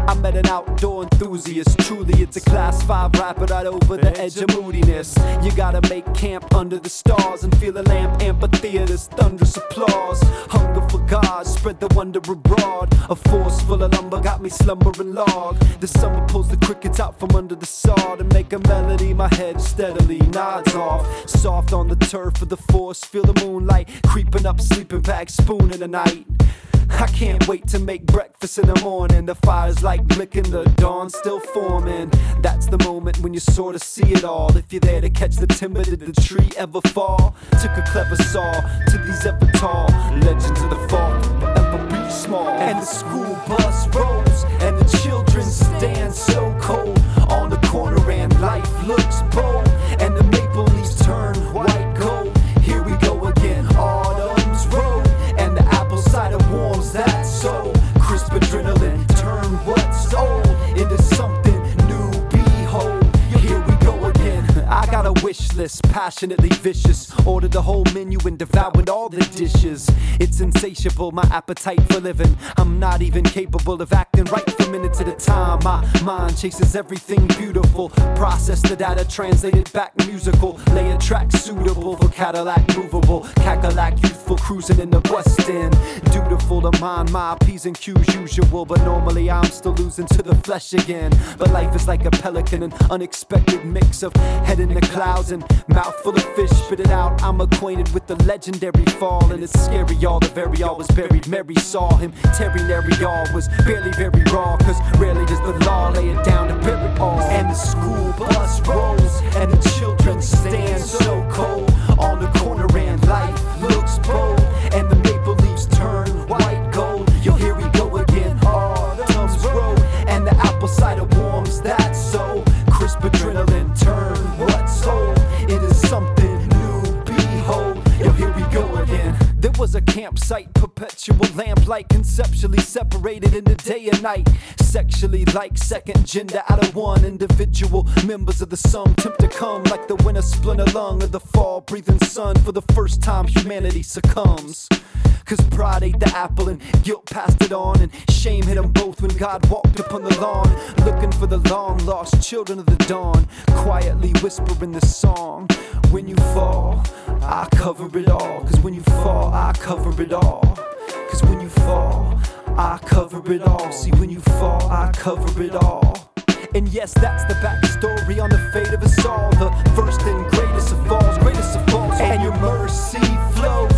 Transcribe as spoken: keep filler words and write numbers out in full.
I met an outdoor enthusiast. Truly, it's a class five rapper right over the edge of moodiness. You gotta make camp under the stars and feel a lamp amphitheater's thunderous applause. Hunger for God, spread the wonder abroad. A force full of lumber got me slumbering log. The summer pulls the crickets out from under the sod and make a melody. My head steadily nods off. Soft on the turf of the force, feel the moonlight creeping up, sleeping bag, spoon in the night. I can't wait to make breakfast in the morning. The fire's like licking, the dawn still forming. That's the moment when you sort of see it all. If you're there to catch the timber, did the tree ever fall? Took a clever saw to these ever tall legends of the fall, forever be small. And the school bus rolls, and the children stand so cold on the corner, and life looks bold, and the maple leaves turn white gold. Here we go again, autumn's road, and the apple cider warms that soul. Crisp adrenaline, turn what's old into something new, behold. Here we go again. I got a wish list, passionately vicious. Ordered the whole menu and devoured all the dishes. It's insatiable, my appetite for living. I'm not even capable of acting right for minutes at a time. My mind chases everything beautiful. Process the data, translate it back musical. Lay a track suitable for Cadillac movable. Cackalack youthful, cruising in the West End. Dutiful to mind my P's and Q's usual. But normally I'm still losing to the flesh again. But life is like a pelican, an unexpected mix of head in the clouds and mouth full of fish. Spit it out, I'm acquainted with the legendary fall. And it's scary, y'all, the very all was buried. Mary saw him, Terry Nary all was barely very raw. Cause rarely does the law lay it down to bury it all. And the school bus rolls, and the children stand so cold on the corner, and life looks bold, and the maple leaves turn white gold. Yo, here we go again, autumn's road, and the apple cider warms that soul. Crisp adrenaline, turn what's old into something new, behold. Yo, here we go again. There was a campsite, perpetual lamplight, conceptually separated into day and night. Sexually like second gender out of one individual. Members of the sum tempt to come like the winter splinter lung of the fall breathing sun. For the first time humanity succumbs. Cause pride ate the apple and guilt passed it on, and shame hit them both when God walked upon the lawn, looking for the long lost children of the dawn, quietly whispering the song. When you fall, I cover it all. Cause when you fall, I cover it all. Cause when you fall, I cover it all. See, when you fall, I cover it all. And yes, that's the backstory on the fate of us all. The first and greatest of falls, greatest of falls. And your mercy flows